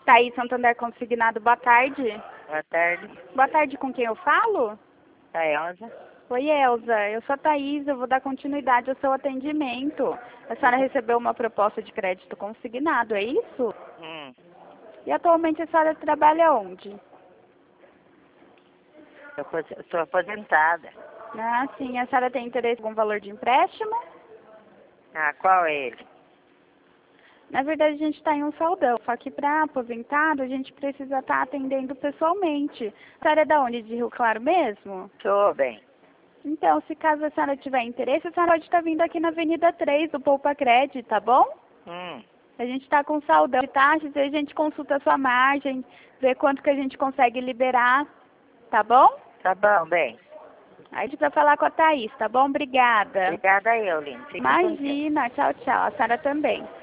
Thaís Santander Consignado, boa tarde. Boa tarde. Boa tarde, com quem eu falo? A Elza. Oi, Elza. Eu sou a Thaís, eu vou dar continuidade ao seu atendimento. A senhora recebeu uma proposta de crédito consignado, é isso? E atualmente a senhora trabalha onde? Eu sou aposentada. Ah, sim. A senhora tem interesse em algum valor de empréstimo? Ah, qual é ele? Na verdade, a gente está em um saldão, só que para aposentado a gente precisa estar atendendo pessoalmente. A senhora é da onde? De Rio Claro mesmo? Sou bem. Então, se caso a senhora tiver interesse, a senhora pode estar vindo aqui na Avenida 3 do Poupa Crédito, tá bom? A gente está com saldão de taxas e a gente consulta a sua margem, vê quanto que a gente consegue liberar, tá bom? Tá bom, bem. Aí a gente vai falar com a Thaís, tá bom? Obrigada. Obrigada eu, Lino. Fica com Deus. Imagina, tchau, tchau. A senhora também.